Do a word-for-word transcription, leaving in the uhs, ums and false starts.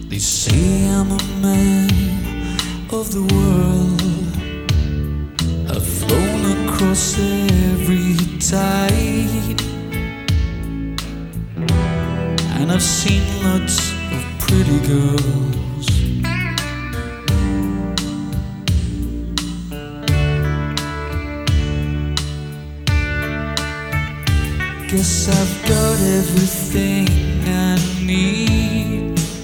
They say I'm a man of the world. I've flown across every tide, and I've seen lots of pretty girls. Guess I've got everything I need.